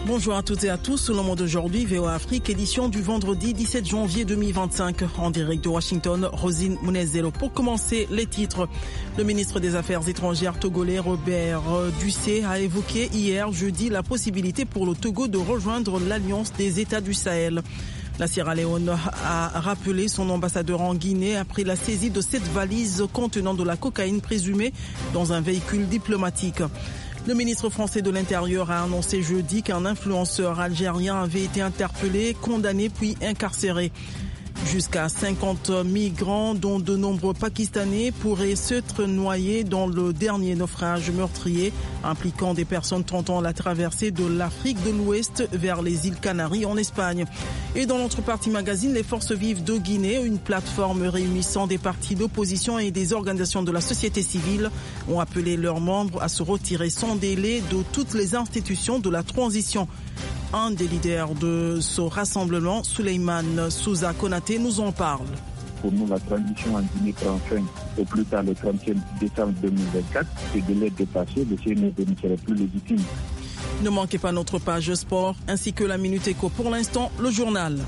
Bonjour à toutes et à tous, Le Monde d'aujourd'hui, VOA Afrique, édition du vendredi 17 janvier 2025. En direct de Washington, Rosine Mounezelo. Pour commencer, les titres. Le ministre des Affaires étrangères togolais Robert Dussé a évoqué hier jeudi la possibilité pour le Togo de rejoindre l'Alliance des États du Sahel. La Sierra Leone a rappelé son ambassadeur en Guinée après la saisie de 7 valises contenant de la cocaïne présumée dans un véhicule diplomatique. Le ministre français de l'Intérieur a annoncé jeudi qu'un influenceur algérien avait été interpellé, condamné puis incarcéré. Jusqu'à 50 migrants, dont de nombreux Pakistanais, pourraient s'être noyés dans le dernier naufrage meurtrier impliquant des personnes tentant la traversée de l'Afrique de l'Ouest vers les îles Canaries en Espagne. Et dans notre partie magazine, les Forces vives de Guinée, une plateforme réunissant des partis d'opposition et des organisations de la société civile, ont appelé leurs membres à se retirer sans délai de toutes les institutions de la transition. Un des leaders de ce rassemblement, Souleymane Souza Konaté, nous en parle. Pour nous, la transition en Guinée prend fin au plus tard le 31 décembre 2024. Ce délai dépassé, le CNRD ne serait plus légitime. Ne manquez pas notre page sport ainsi que la Minute Éco. Pour l'instant, le journal.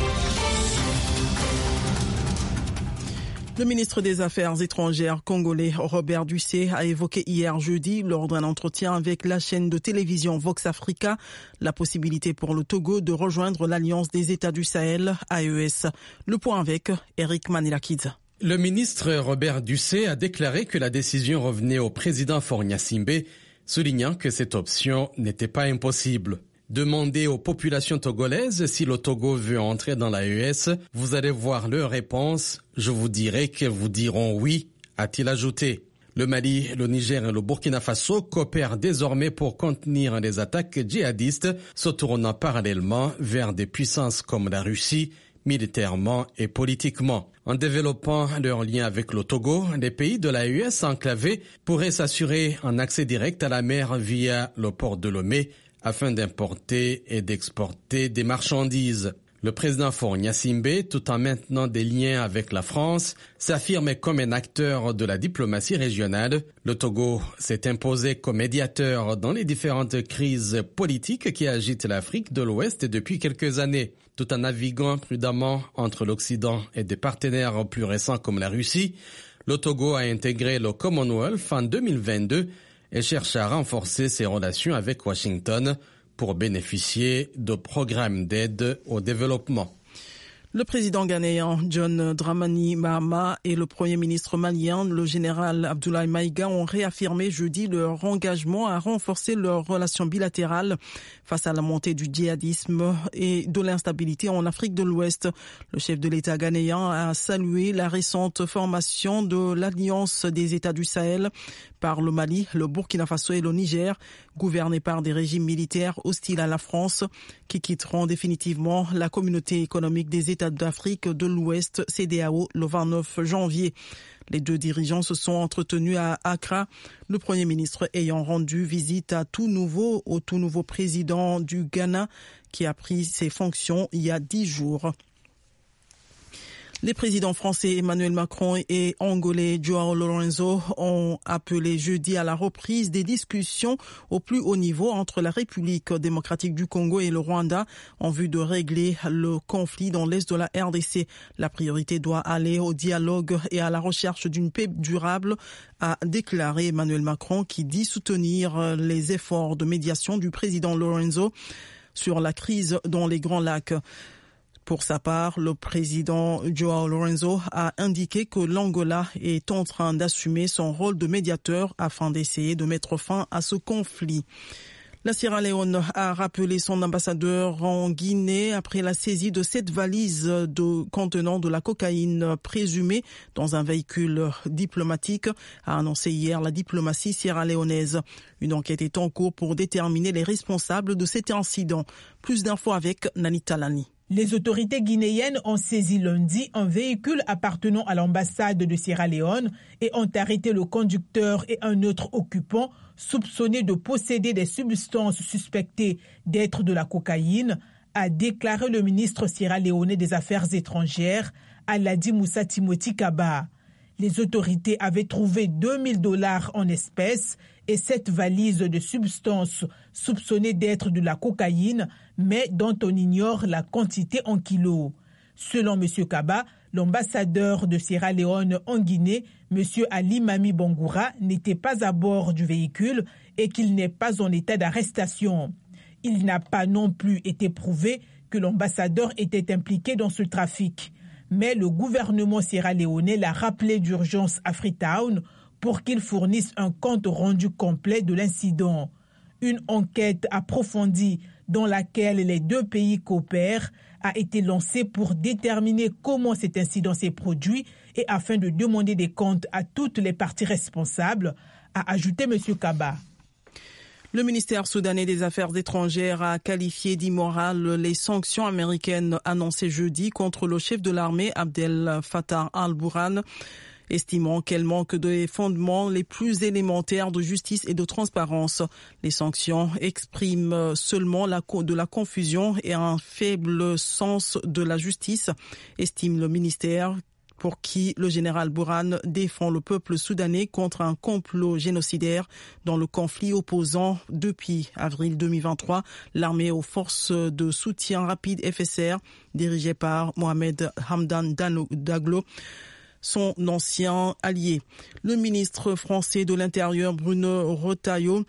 Le ministre des Affaires étrangères congolais Robert Dussé a évoqué hier jeudi, lors d'un entretien avec la chaîne de télévision Vox Africa, la possibilité pour le Togo de rejoindre l'Alliance des États du Sahel, AES. Le point avec Eric Manilakidze. Le ministre Robert Dussé a déclaré que la décision revenait au président Faure Gnassingbé, soulignant que cette option n'était pas impossible. Demandez aux populations togolaises si le Togo veut entrer dans l'AES. Vous allez voir leur réponse. Je vous dirai qu'elles vous diront oui, a-t-il ajouté. Le Mali, le Niger et le Burkina Faso coopèrent désormais pour contenir les attaques djihadistes, se tournant parallèlement vers des puissances comme la Russie, militairement et politiquement. En développant leurs liens avec le Togo, les pays de l'AES enclavés pourraient s'assurer un accès direct à la mer via le port de Lomé, afin d'importer et d'exporter des marchandises. Le président Faure Gnassingbé, tout en maintenant des liens avec la France, s'affirme comme un acteur de la diplomatie régionale. Le Togo s'est imposé comme médiateur dans les différentes crises politiques qui agitent l'Afrique de l'Ouest depuis quelques années. Tout en naviguant prudemment entre l'Occident et des partenaires plus récents comme la Russie, le Togo a intégré le Commonwealth en 2022 et cherche à renforcer ses relations avec Washington pour bénéficier de programmes d'aide au développement. Le président ghanéen John Dramani Mahama et le premier ministre malien, le général Abdoulaye Maïga, ont réaffirmé jeudi leur engagement à renforcer leurs relations bilatérales face à la montée du djihadisme et de l'instabilité en Afrique de l'Ouest. Le chef de l'État ghanéen a salué la récente formation de l'Alliance des États du Sahel par le Mali, le Burkina Faso et le Niger, gouvernés par des régimes militaires hostiles à la France, qui quitteront définitivement la communauté économique des États d'Afrique de l'Ouest, CEDEAO, le 29 janvier. Les deux dirigeants se sont entretenus à Accra, le Premier ministre ayant rendu visite au tout nouveau président du Ghana qui a pris ses fonctions il y a 10 jours. Les présidents français Emmanuel Macron et angolais João Lourenço ont appelé jeudi à la reprise des discussions au plus haut niveau entre la République démocratique du Congo et le Rwanda en vue de régler le conflit dans l'est de la RDC. La priorité doit aller au dialogue et à la recherche d'une paix durable, a déclaré Emmanuel Macron, qui dit soutenir les efforts de médiation du président Lourenço sur la crise dans les Grands Lacs. Pour sa part, le président João Lourenço a indiqué que l'Angola est en train d'assumer son rôle de médiateur afin d'essayer de mettre fin à ce conflit. La Sierra Leone a rappelé son ambassadeur en Guinée après la saisie de 7 valises contenant de la cocaïne présumée dans un véhicule diplomatique, a annoncé hier la diplomatie sierra-léonaise. Une enquête est en cours pour déterminer les responsables de cet incident. Plus d'infos avec Nani Talani. Les autorités guinéennes ont saisi lundi un véhicule appartenant à l'ambassade de Sierra Leone et ont arrêté le conducteur et un autre occupant soupçonnés de posséder des substances suspectées d'être de la cocaïne, a déclaré le ministre sierra-léonais des Affaires étrangères, Aladi Moussa Timothy Kaba. Les autorités avaient trouvé $2000 en espèces et 7 valises de substances soupçonnées d'être de la cocaïne, mais dont on ignore la quantité en kilos. Selon M. Kaba, l'ambassadeur de Sierra Leone en Guinée, M. Ali Mami Bangoura, n'était pas à bord du véhicule et qu'il n'est pas en état d'arrestation. Il n'a pas non plus été prouvé que l'ambassadeur était impliqué dans ce trafic. Mais le gouvernement sierra-léonais l'a rappelé d'urgence à Freetown pour qu'il fournisse un compte rendu complet de l'incident. Une enquête approfondie dans laquelle les 2 pays coopèrent a été lancée pour déterminer comment cet incident s'est produit et afin de demander des comptes à toutes les parties responsables, a ajouté M. Kaba. Le ministère soudanais des Affaires étrangères a qualifié d'immorales les sanctions américaines annoncées jeudi contre le chef de l'armée Abdel Fattah al-Burhan, estimant qu'elles manquent des fondements les plus élémentaires de justice et de transparence. Les sanctions expriment seulement de la confusion et un faible sens de la justice, estime le ministère, pour qui le général Burhan défend le peuple soudanais contre un complot génocidaire dans le conflit opposant depuis avril 2023 l'armée aux forces de soutien rapide FSR dirigée par Mohamed Hamdan Daglo, son ancien allié. Le ministre français de l'Intérieur Bruno Retailleau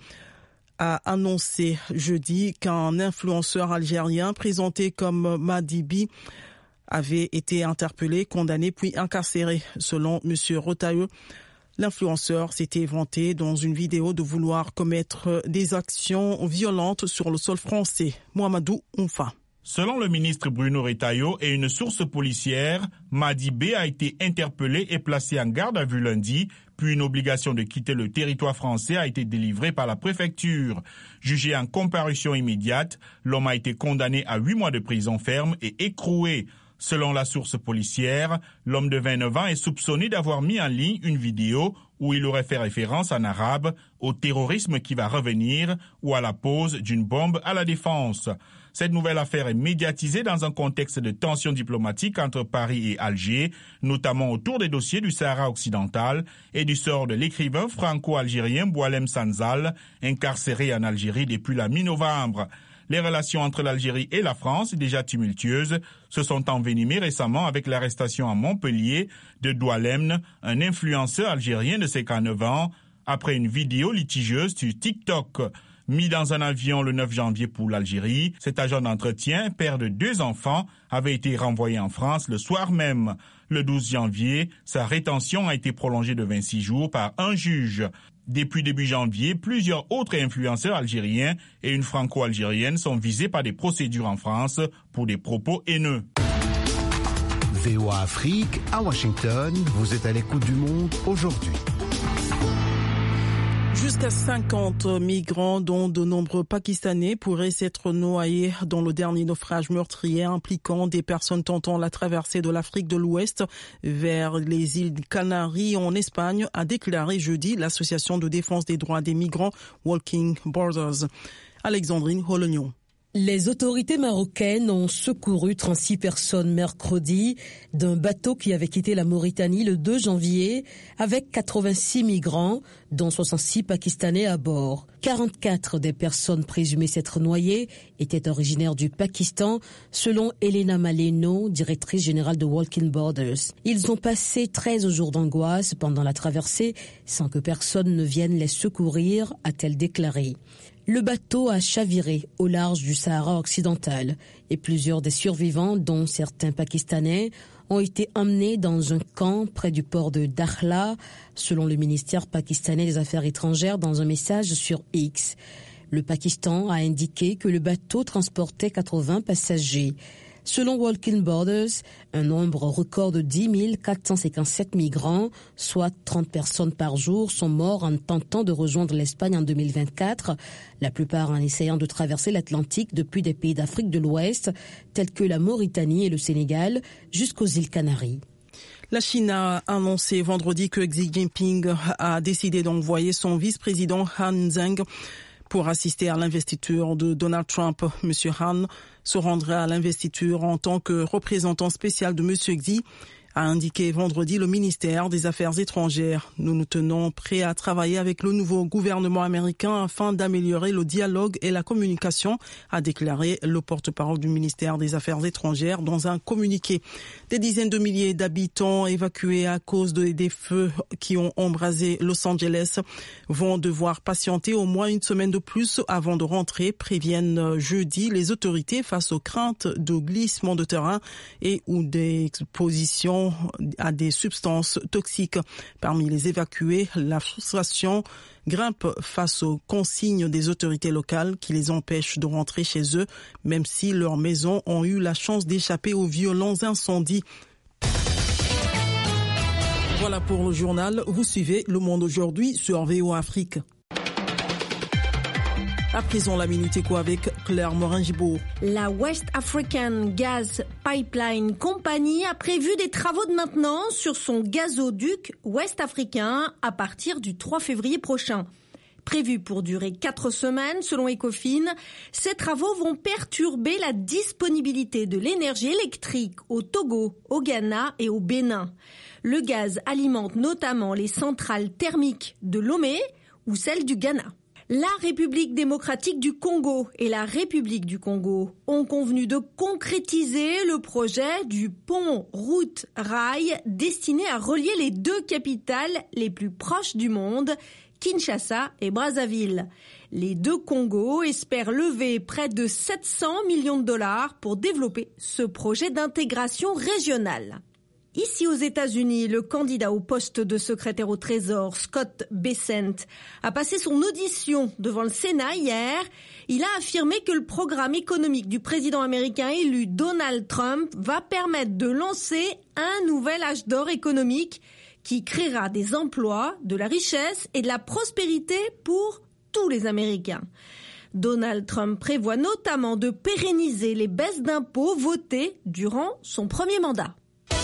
a annoncé jeudi qu'un influenceur algérien présenté comme Madibi avait été interpellé, condamné puis incarcéré. Selon M. Retailleau, l'influenceur s'était vanté dans une vidéo de vouloir commettre des actions violentes sur le sol français. Mohamedou Oumfa. Selon le ministre Bruno Retailleau et une source policière, Madi B a été interpellé et placé en garde à vue lundi, puis une obligation de quitter le territoire français a été délivrée par la préfecture. Jugé en comparution immédiate, l'homme a été condamné à 8 mois de prison ferme et écroué. Selon la source policière, l'homme de 29 ans est soupçonné d'avoir mis en ligne une vidéo où il aurait fait référence en arabe au terrorisme qui va revenir ou à la pose d'une bombe à la défense. Cette nouvelle affaire est médiatisée dans un contexte de tensions diplomatiques entre Paris et Alger, notamment autour des dossiers du Sahara occidental et du sort de l'écrivain franco-algérien Boualem Sansal, incarcéré en Algérie depuis la mi-novembre. Les relations entre l'Algérie et la France, déjà tumultueuses, se sont envenimées récemment avec l'arrestation à Montpellier de Doualem, un influenceur algérien de 59 ans, après une vidéo litigieuse sur TikTok. Mis dans un avion le 9 janvier pour l'Algérie, cet agent d'entretien, père de 2 enfants, avait été renvoyé en France le soir même. Le 12 janvier, sa rétention a été prolongée de 26 jours par un juge. Depuis début janvier, plusieurs autres influenceurs algériens et une franco-algérienne sont visés par des procédures en France pour des propos haineux. VOA Afrique, à Washington, vous êtes à l'écoute du monde aujourd'hui. Jusqu'à 50 migrants, dont de nombreux Pakistanais, pourraient s'être noyés dans le dernier naufrage meurtrier impliquant des personnes tentant la traversée de l'Afrique de l'Ouest vers les îles Canaries en Espagne, a déclaré jeudi l'association de défense des droits des migrants Walking Borders. Alexandrine Holognon. Les autorités marocaines ont secouru 36 personnes mercredi d'un bateau qui avait quitté la Mauritanie le 2 janvier avec 86 migrants, dont 66 Pakistanais à bord. 44 des personnes présumées s'être noyées étaient originaires du Pakistan, selon Elena Maleno, directrice générale de Walking Borders. Ils ont passé 13 jours d'angoisse pendant la traversée sans que personne ne vienne les secourir, a-t-elle déclaré. Le bateau a chaviré au large du Sahara occidental et plusieurs des survivants, dont certains Pakistanais, ont été emmenés dans un camp près du port de Dakhla, selon le ministère pakistanais des Affaires étrangères dans un message sur X. Le Pakistan a indiqué que le bateau transportait 80 passagers. Selon Walking Borders, un nombre record de 10 457 migrants, soit 30 personnes par jour, sont morts en tentant de rejoindre l'Espagne en 2024, la plupart en essayant de traverser l'Atlantique depuis des pays d'Afrique de l'Ouest, tels que la Mauritanie et le Sénégal, jusqu'aux îles Canaries. La Chine a annoncé vendredi que Xi Jinping a décidé d'envoyer son vice-président Han Zheng pour assister à l'investiture de Donald Trump. Monsieur Han se rendra à l'investiture en tant que représentant spécial de Monsieur Xi a indiqué vendredi le ministère des Affaires étrangères. Nous nous tenons prêts à travailler avec le nouveau gouvernement américain afin d'améliorer le dialogue et la communication, a déclaré le porte-parole du ministère des Affaires étrangères dans un communiqué. Des dizaines de milliers d'habitants évacués à cause des feux qui ont embrasé Los Angeles vont devoir patienter au moins une semaine de plus avant de rentrer, préviennent jeudi les autorités face aux craintes de glissement de terrain et ou d'exposition à des substances toxiques. Parmi les évacués, la frustration grimpe face aux consignes des autorités locales qui les empêchent de rentrer chez eux, même si leurs maisons ont eu la chance d'échapper aux violents incendies. Voilà pour le journal. Vous suivez Le Monde aujourd'hui sur VOA Afrique. À présent, la Minute Éco avec Claire Morin-Gibault. La West African Gas Pipeline Company a prévu des travaux de maintenance sur son gazoduc ouest-africain à partir du 3 février prochain. Prévus pour durer 4 semaines, selon Ecofin, ces travaux vont perturber la disponibilité de l'énergie électrique au Togo, au Ghana et au Bénin. Le gaz alimente notamment les centrales thermiques de Lomé ou celles du Ghana. La République démocratique du Congo et la République du Congo ont convenu de concrétiser le projet du pont-route-rail destiné à relier les deux capitales les plus proches du monde, Kinshasa et Brazzaville. Les deux Congos espèrent lever près de 700 millions de dollars pour développer ce projet d'intégration régionale. Ici aux États-Unis, le candidat au poste de secrétaire au Trésor, Scott Bessent, a passé son audition devant le Sénat hier. Il a affirmé que le programme économique du président américain élu Donald Trump va permettre de lancer un nouvel âge d'or économique qui créera des emplois, de la richesse et de la prospérité pour tous les Américains. Donald Trump prévoit notamment de pérenniser les baisses d'impôts votées durant son premier mandat.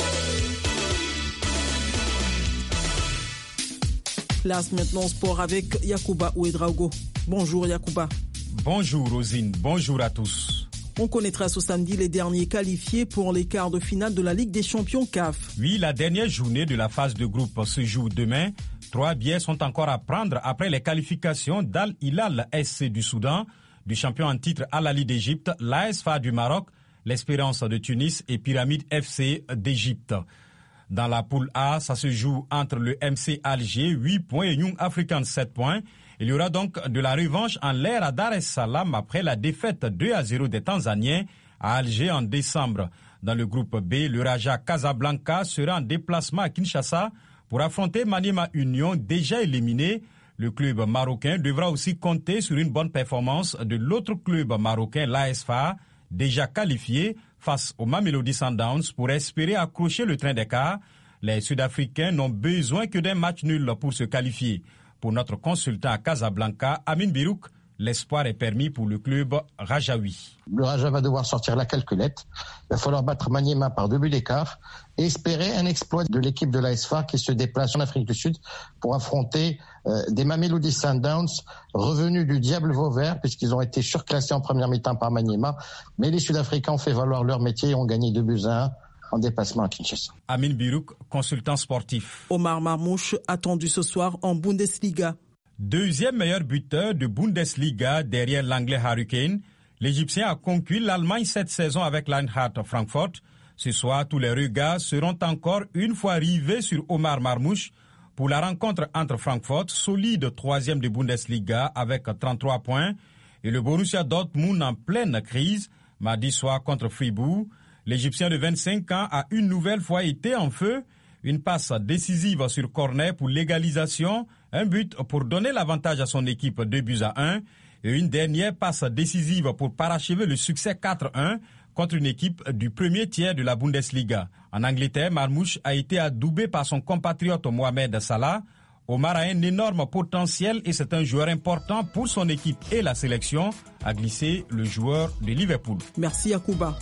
Place maintenant sport avec Yacouba Ouedraogo. Bonjour Yacouba. Bonjour Rosine, bonjour à tous. On connaîtra ce samedi les derniers qualifiés pour les quarts de finale de la Ligue des champions CAF. Oui, la dernière journée de la phase de groupe se joue demain. 3 billets sont encore à prendre après les qualifications d'Al Hilal SC du Soudan, du champion en titre Al Ahly d'Égypte, l'AS FAR du Maroc, l'Espérance de Tunis et Pyramide FC d'Égypte. Dans la poule A, ça se joue entre le MC Alger, 8 points, et Young Africans, 7 points. Il y aura donc de la revanche en l'air à Dar es Salaam après la défaite 2-0 des Tanzaniens à Alger en décembre. Dans le groupe B, le Raja Casablanca sera en déplacement à Kinshasa pour affronter Maniema Union, déjà éliminé. Le club marocain devra aussi compter sur une bonne performance de l'autre club marocain, l'AS FAR, déjà qualifié face au Mamelodi Sundowns pour espérer accrocher le train d'écart. Les Sud-Africains n'ont besoin que d'un match nul pour se qualifier. Pour notre consultant à Casablanca, Amin Birouk, l'espoir est permis pour le club rajaoui. Le Raja va devoir sortir la calculette. Il va falloir battre Maniema par 2 buts d'écart et espérer un exploit de l'équipe de l'AS FAR qui se déplace en Afrique du Sud pour affronter des Mamelodi Sundowns revenus du diable Vauvert puisqu'ils ont été surclassés en première mi-temps par Maniema. Mais les Sud-Africains ont fait valoir leur métier et ont gagné 2-1 en déplacement à Kinshasa. Amin Birouk, consultant sportif. Omar Marmouche, attendu ce soir en Bundesliga. Deuxième meilleur buteur de Bundesliga derrière l'anglais Harry Kane, l'Égyptien a conquis l'Allemagne cette saison avec l'Eintracht Francfort. Ce soir, tous les regards seront encore une fois rivés sur Omar Marmouche pour la rencontre entre Francfort, solide troisième de Bundesliga avec 33 points, et le Borussia Dortmund en pleine crise, mardi soir contre Fribourg. L'Égyptien de 25 ans a une nouvelle fois été en feu. Une passe décisive sur corner pour l'égalisation, un but pour donner l'avantage à son équipe 2-1 et une dernière passe décisive pour parachever le succès 4-1 contre une équipe du premier tiers de la Bundesliga. En Angleterre, Marmouche a été adoubé par son compatriote Mohamed Salah. Omar a un énorme potentiel et c'est un joueur important pour son équipe et la sélection, a glissé le joueur de Liverpool. Merci Yacouba.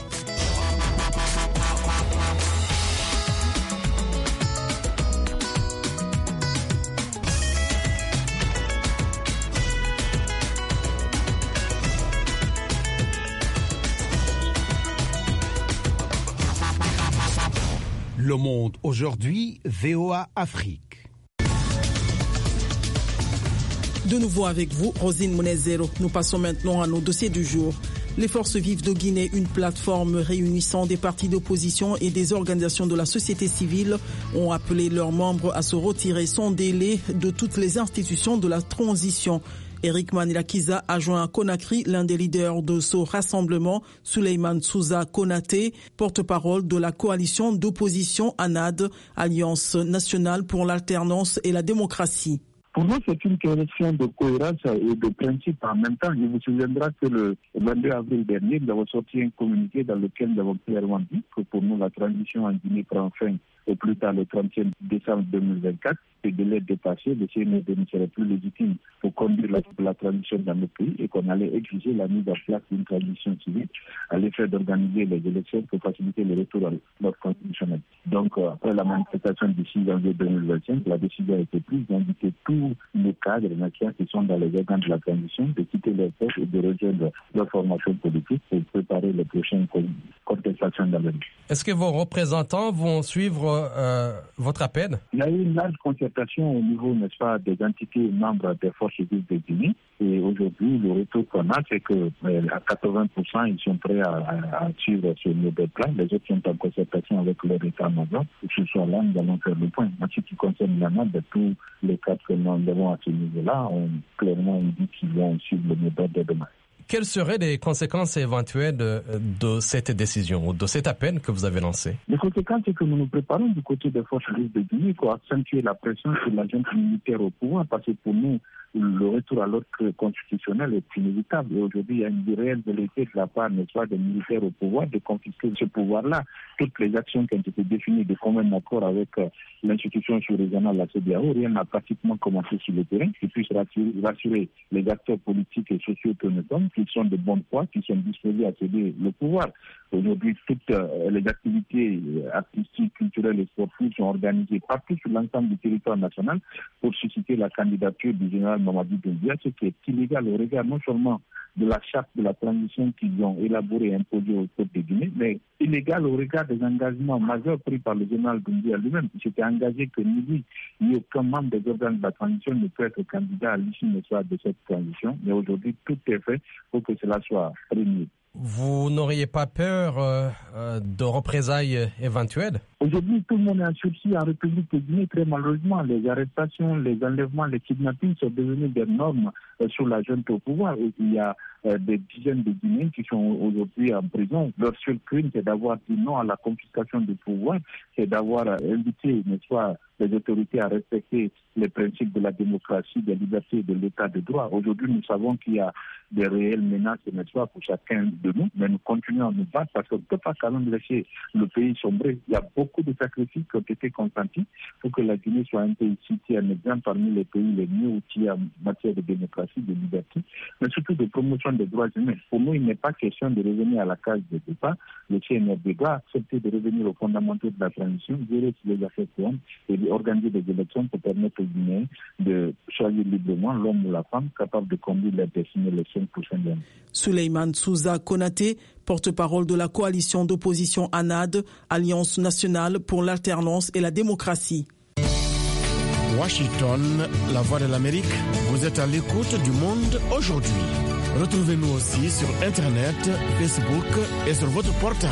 Le Monde aujourd'hui, VOA Afrique. De nouveau avec vous, Rosine Monezero. Nous passons maintenant à nos dossiers du jour. Les Forces vives de Guinée, une plateforme réunissant des partis d'opposition et des organisations de la société civile, ont appelé leurs membres à se retirer sans délai de toutes les institutions de la transition. Eric Manilakiza a joint à Conakry l'un des leaders de ce rassemblement, Souleymane Souza Konaté, porte-parole de la coalition d'opposition ANAD, Alliance nationale pour l'alternance et la démocratie. Pour nous, c'est une question de cohérence et de principe en même temps. Il vous souviendra que le 22 avril dernier, nous avons sorti un communiqué dans lequel nous avons clairement dit que pour nous, la transition en Guinée prend fin au plus tard le 31 décembre 2024. Ce délai dépassé, le CNRD ne serait plus légitime pour conduire la transition dans le pays et qu'on allait exiger la mise en place d'une transition civile à l'effet d'organiser les élections pour faciliter le retour à l'ordre constitutionnel. Donc, après la manifestation du 6 janvier 2025, la décision a été prise d'inviter tous les cadres nationaux qui sont dans les organes de la transition de quitter leur poste et de rejoindre leur formation politique pour préparer les prochaines contestations dans le pays. Est-ce que vos représentants vont suivre votre appel? Il y a eu une large concertation au niveau, n'est-ce pas, des entités membres des forces vives de Guinée. Et aujourd'hui, le retour qu'on a, c'est que à 80%, ils sont prêts à suivre ce nouveau plan. Les autres sont en concertation avec leur état-major. Que ce soit là, nous allons faire le point. En ce qui concerne la note de tous les cadres que nous avons à ce niveau-là, clairement, on dit qu'ils vont suivre le modèle de demain. Quelles seraient les conséquences éventuelles de cette décision ou de cet appel que vous avez lancé? Les conséquences, c'est que nous nous préparons du côté des forces vives de Guinée pour accentuer la pression sur la junte militaire au pouvoir, parce que pour nous, le retour à l'ordre constitutionnel est inévitable. Et aujourd'hui, il y a une réelle velléité de la part, n'est-ce pas, des militaires au pouvoir de confisquer ce pouvoir-là. Toutes les actions qui ont été définies de commun accord avec l'institution sous-régionale, la CEDEAO, rien n'a pratiquement commencé sur le terrain, qui puisse rassurer les acteurs politiques et sociaux que nous sommes, qui sont de bonne foi, qui sont disposés à céder le pouvoir. Aujourd'hui, toutes les activités artistiques, culturelles et sportives sont organisées partout sur l'ensemble du territoire national pour susciter la candidature du général Mamadi Doumbouya, ce qui est illégal au regard non seulement de la charte de la transition qu'ils ont élaborée et imposée au peuple de Guinée, mais illégal au regard des engagements majeurs pris par le général Doumbouya lui-même, qui s'était engagé que ni aucun membre des organes de la transition ne peut être candidat à l'issue de cette transition. Mais aujourd'hui, tout est fait pour que cela soit réuni. Vous n'auriez pas peur de représailles éventuelles? Aujourd'hui, tout le monde est en sursis en République de Guinée. Très malheureusement, les arrestations, les enlèvements, les kidnappings sont devenus des normes sur la junte au pouvoir. Et il y a des dizaines de Guinéens qui sont aujourd'hui en prison. Leur seul crime, c'est d'avoir dit non à la confiscation du pouvoir, c'est d'avoir invité, n'est-ce pas, les autorités à respecter les principes de la démocratie, des libertés et de l'état de droit. Aujourd'hui, nous savons qu'il y a des réelles menaces, n'est-ce pas, pour chacun de nous, mais nous continuons à nous battre parce qu'on ne peut pas quand même laisser le pays sombrer. Il y a beaucoup de sacrifices qui ont été consentis pour que la Guinée soit un pays cité un exemple parmi les pays les mieux outillés en matière de démocratie, de liberté, mais surtout de promotion des droits humains. Pour nous, il n'est pas question de revenir à la case de départ. Le CNRD doit accepter de revenir aux fondamentaux de la transition, gérer les affaires courantes et organiser des élections pour permettre aux Guinéens de choisir librement l'homme ou la femme capable de conduire leur destinée les 5 prochaines années. Souleymane Souza Konaté, porte-parole de la coalition d'opposition ANAD, Alliance nationale pour l'alternance et la démocratie. Washington, la voix de l'Amérique, vous êtes à l'écoute du monde aujourd'hui. Retrouvez-nous aussi sur Internet, Facebook et sur votre portable.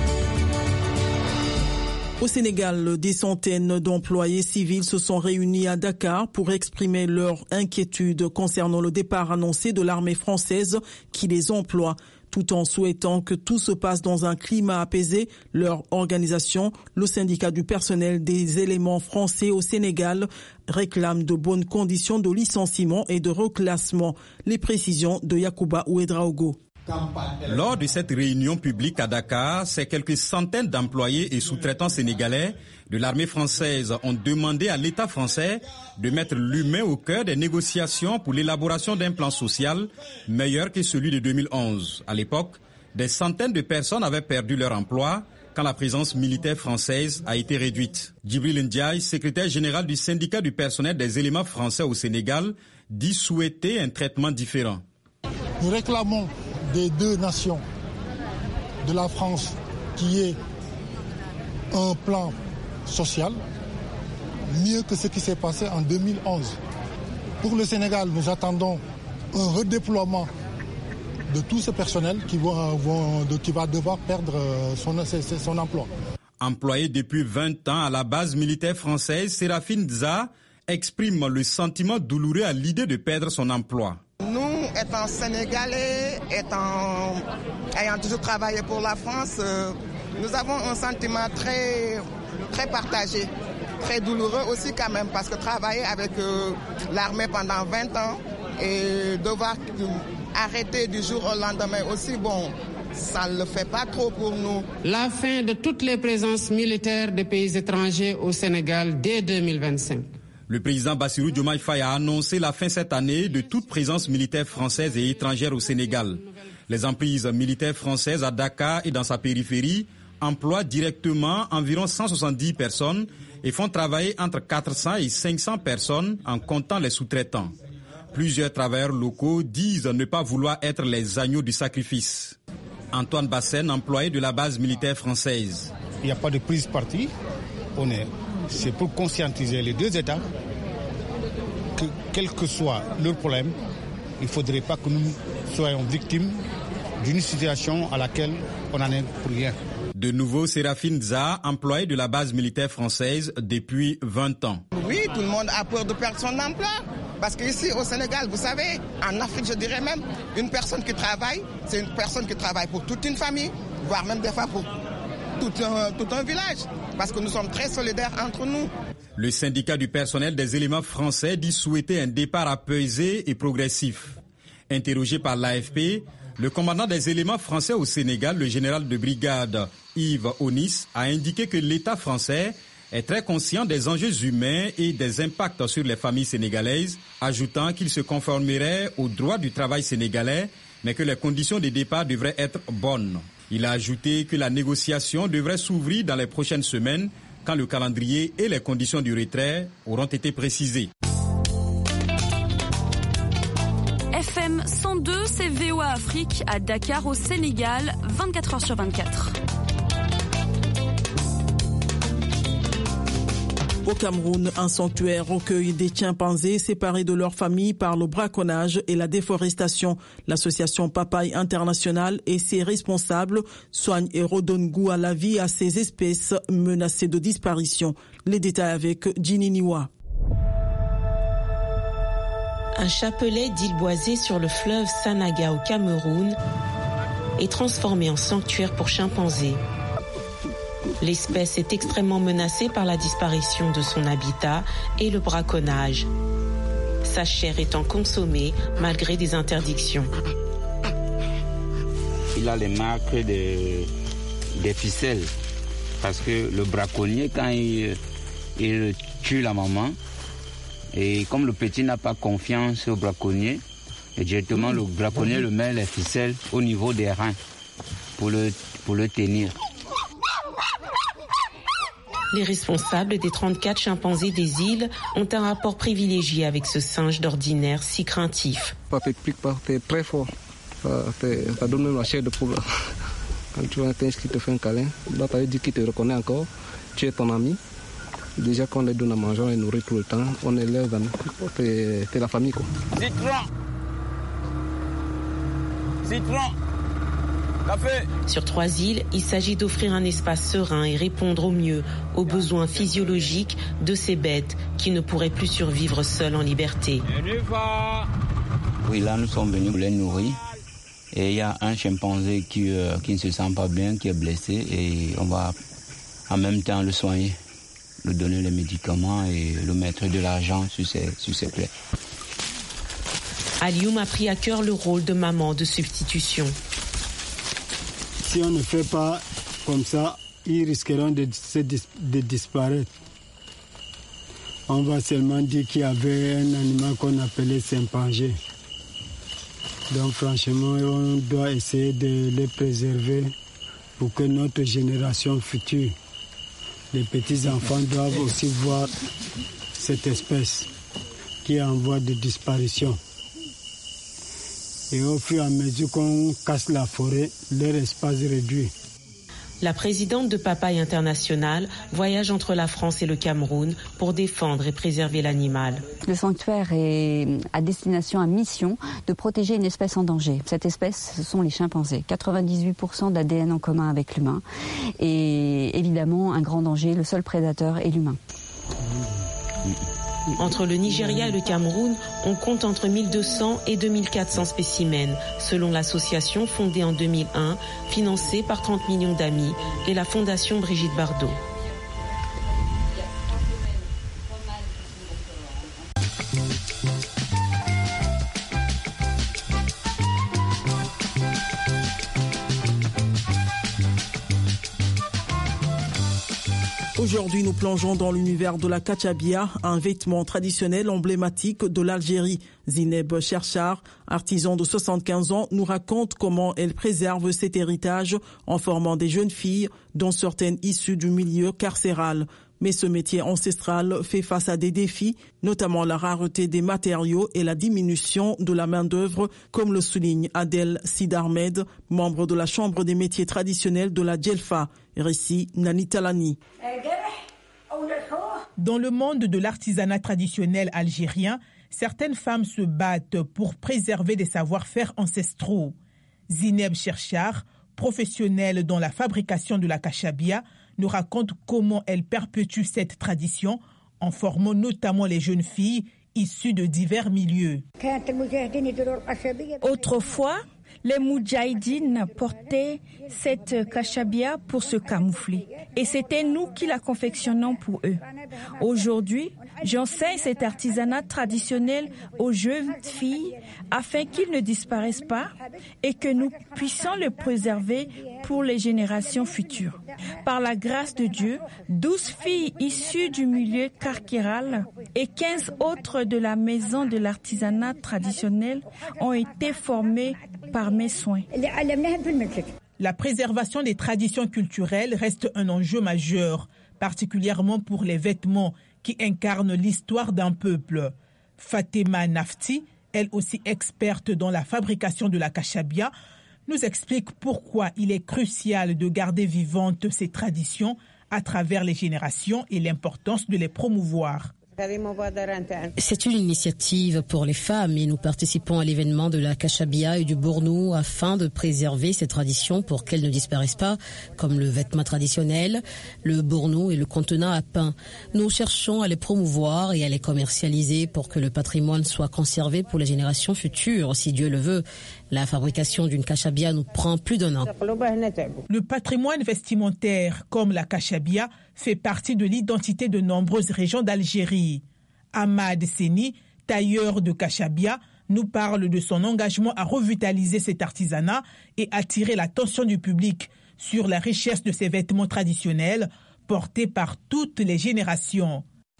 Au Sénégal, des centaines d'employés civils se sont réunis à Dakar pour exprimer leur inquiétude concernant le départ annoncé de l'armée française qui les emploie. Tout en souhaitant que tout se passe dans un climat apaisé, leur organisation, le syndicat du personnel des éléments français au Sénégal, réclame de bonnes conditions de licenciement et de reclassement. Les précisions de Yacouba Ouedraogo. Lors de cette réunion publique à Dakar, ces quelques centaines d'employés et sous-traitants sénégalais de l'armée française ont demandé à l'État français de mettre l'humain au cœur des négociations pour l'élaboration d'un plan social meilleur que celui de 2011. À l'époque, des centaines de personnes avaient perdu leur emploi quand la présence militaire française a été réduite. Djibril Ndiaye, secrétaire général du syndicat du personnel des éléments français au Sénégal, dit souhaiter un traitement différent. Nous réclamons des deux nations, de la France, qui est un plan social, mieux que ce qui s'est passé en 2011. Pour le Sénégal, nous attendons un redéploiement de tout ce personnel qui va devoir perdre son emploi. Employé depuis 20 ans à la base militaire française, Séraphine Dza exprime le sentiment douloureux à l'idée de perdre son emploi. Nous, étant Sénégalais, ayant toujours travaillé pour la France, nous avons un sentiment très, très partagé, très douloureux aussi quand même, parce que travailler avec l'armée pendant 20 ans et devoir arrêter du jour au lendemain aussi, bon, ça ne le fait pas trop pour nous. La fin de toutes les présences militaires des pays étrangers au Sénégal dès 2025. Le président Bassirou Diomaye Faye a annoncé la fin cette année de toute présence militaire française et étrangère au Sénégal. Les emprises militaires françaises à Dakar et dans sa périphérie emploient directement environ 170 personnes et font travailler entre 400 et 500 personnes en comptant les sous-traitants. Plusieurs travailleurs locaux disent ne pas vouloir être les agneaux du sacrifice. Antoine Bassène, employé de la base militaire française. Il n'y a pas de prise parti. C'est pour conscientiser les deux États que, quel que soit leur problème, il ne faudrait pas que nous soyons victimes d'une situation à laquelle on n'en est pour rien. De nouveau, Séraphine Dza, employée de la base militaire française depuis 20 ans. Oui, tout le monde a peur de perdre son emploi. Parce qu'ici au Sénégal, vous savez, en Afrique, je dirais même, une personne qui travaille, c'est une personne qui travaille pour toute une famille, voire même des fois pour tout un village. Parce que nous sommes très solidaires entre nous. Le syndicat du personnel des éléments français dit souhaiter un départ apaisé et progressif. Interrogé par l'AFP, le commandant des éléments français au Sénégal, le général de brigade Yves Onis, a indiqué que l'État français est très conscient des enjeux humains et des impacts sur les familles sénégalaises, ajoutant qu'il se conformerait au droit du travail sénégalais, mais que les conditions de départ devraient être bonnes. Il a ajouté que la négociation devrait s'ouvrir dans les prochaines semaines quand le calendrier et les conditions du retrait auront été précisés. FM 102, c'est VOA Afrique à Dakar au Sénégal, 24h/24. Au Cameroun, un sanctuaire recueille des chimpanzés séparés de leur famille par le braconnage et la déforestation. L'association Papaye International et ses responsables soignent et redonnent goût à la vie à ces espèces menacées de disparition. Les détails avec Ginny Niwa. Un chapelet d'îles boisées sur le fleuve Sanaga au Cameroun est transformé en sanctuaire pour chimpanzés. L'espèce est extrêmement menacée par la disparition de son habitat et le braconnage. Sa chair étant consommée malgré des interdictions. Il a les marques des ficelles parce que le braconnier, quand il tue la maman, et comme le petit n'a pas confiance au braconnier, et directement le braconnier le met les ficelles au niveau des reins pour le tenir. Les responsables des 34 chimpanzés des îles ont un rapport privilégié avec ce singe d'ordinaire si craintif. Ça t'explique pas, t'es très fort. Ça donne même la chair de poule. Quand tu vois un singe qui te fait un câlin, là tu dit qu'il te reconnaît encore, tu es ton ami. Déjà qu'on les donne à manger, on les nourrit tout le temps, on est leurs amis. C'est la famille quoi. Citron. Café. Sur 3 îles, il s'agit d'offrir un espace serein et répondre au mieux aux besoins physiologiques de ces bêtes qui ne pourraient plus survivre seules en liberté. Oui, là nous sommes venus les nourrir et il y a un chimpanzé qui ne se sent pas bien, qui est blessé et on va en même temps le soigner, lui donner les médicaments et lui mettre de l'argent sur ses plaies. Alioum a pris à cœur le rôle de maman de substitution. Si on ne fait pas comme ça, ils risqueront de disparaître. On va seulement dire qu'il y avait un animal qu'on appelait chimpanzé. Donc franchement, on doit essayer de les préserver pour que notre génération future, les petits-enfants doivent aussi voir cette espèce qui est en voie de disparition. Et au fur et à mesure qu'on casse la forêt, leur espace réduit. La présidente de Papaye International voyage entre la France et le Cameroun pour défendre et préserver l'animal. Le sanctuaire est à destination, à mission de protéger une espèce en danger. Cette espèce, ce sont les chimpanzés. 98% d'ADN en commun avec l'humain. Et évidemment, un grand danger, le seul prédateur est l'humain. Entre le Nigeria et le Cameroun, on compte entre 1200 et 2400 spécimens, selon l'association fondée en 2001, financée par 30 millions d'amis et la fondation Brigitte Bardot. Aujourd'hui, nous plongeons dans l'univers de la kachabia, un vêtement traditionnel emblématique de l'Algérie. Zineb Cherchar, artisan de 75 ans, nous raconte comment elle préserve cet héritage en formant des jeunes filles, dont certaines issues du milieu carcéral. Mais ce métier ancestral fait face à des défis, notamment la rareté des matériaux et la diminution de la main-d'œuvre, comme le souligne Adel Sid Ahmed, membre de la Chambre des métiers traditionnels de la Djelfa. Récit Nani Talani. Dans le monde de l'artisanat traditionnel algérien, certaines femmes se battent pour préserver des savoir-faire ancestraux. Zineb Cherchar, professionnelle dans la fabrication de la kachabia, nous raconte comment elle perpétue cette tradition en formant notamment les jeunes filles issues de divers milieux. Autrefois, les moudjahidines portaient cette kachabia pour se camoufler. Et c'était nous qui la confectionnons pour eux. Aujourd'hui, j'enseigne cet artisanat traditionnel aux jeunes filles afin qu'ils ne disparaissent pas et que nous puissions le préserver pour les générations futures. Par la grâce de Dieu, 12 filles issues du milieu carcéral et 15 autres de la maison de l'artisanat traditionnel ont été formées par mes soins. La préservation des traditions culturelles reste un enjeu majeur, particulièrement pour les vêtements qui incarnent l'histoire d'un peuple. Fatima Nafti, elle aussi experte dans la fabrication de la kachabia, nous explique pourquoi il est crucial de garder vivantes ces traditions à travers les générations et l'importance de les promouvoir. C'est une initiative pour les femmes et nous participons à l'événement de la kachabia et du bournou afin de préserver ces traditions pour qu'elles ne disparaissent pas, comme le vêtement traditionnel, le bournou et le contenant à pain. Nous cherchons à les promouvoir et à les commercialiser pour que le patrimoine soit conservé pour les générations futures, si Dieu le veut. La fabrication d'une kachabia nous prend plus d'1 an. Le patrimoine vestimentaire, comme la kachabia, fait partie de l'identité de nombreuses régions d'Algérie. Ahmad Seni, tailleur de kachabia, nous parle de son engagement à revitaliser cet artisanat et attirer l'attention du public sur la richesse de ces vêtements traditionnels portés par toutes les générations.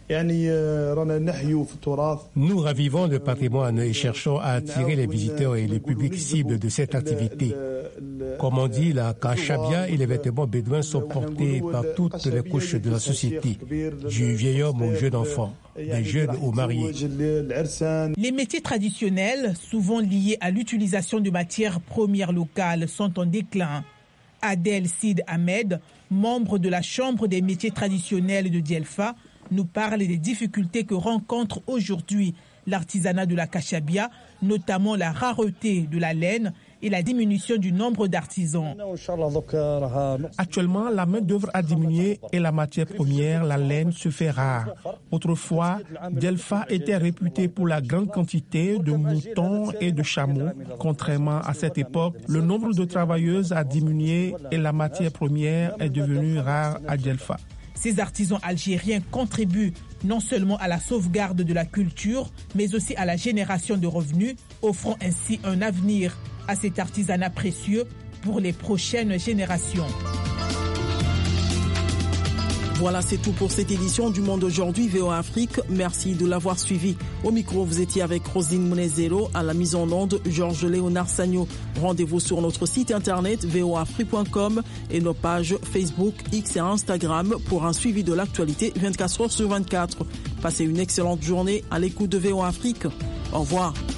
Nous ravivons le patrimoine et cherchons à attirer les visiteurs et les publics cibles de cette activité. Comme on dit, la kachabia et les vêtements bédouins sont portés par toutes les couches de la société, du vieil homme au jeune enfant, des jeunes aux mariés. Les métiers traditionnels, souvent liés à l'utilisation de matières premières locales, sont en déclin. Adel Sid Ahmed, membre de la Chambre des métiers traditionnels de Djelfa, nous parle des difficultés que rencontre aujourd'hui l'artisanat de la kachabia, notamment la rareté de la laine et la diminution du nombre d'artisans. Actuellement, la main-d'œuvre a diminué et la matière première, la laine, se fait rare. Autrefois, Djelfa était réputé pour la grande quantité de moutons et de chameaux. Contrairement à cette époque, le nombre de travailleuses a diminué et la matière première est devenue rare à Djelfa. Ces artisans algériens contribuent non seulement à la sauvegarde de la culture, mais aussi à la génération de revenus, offrant ainsi un avenir à cet artisanat précieux pour les prochaines générations. Voilà, c'est tout pour cette édition du Monde Aujourd'hui VOA Afrique. Merci de l'avoir suivi. Au micro, vous étiez avec Rosine Monezero, à la mise en onde, Georges Léonard Sagno. Rendez-vous sur notre site internet voafrique.com et nos pages Facebook, X et Instagram pour un suivi de l'actualité 24 heures sur 24. Passez une excellente journée à l'écoute de VOA Afrique. Au revoir.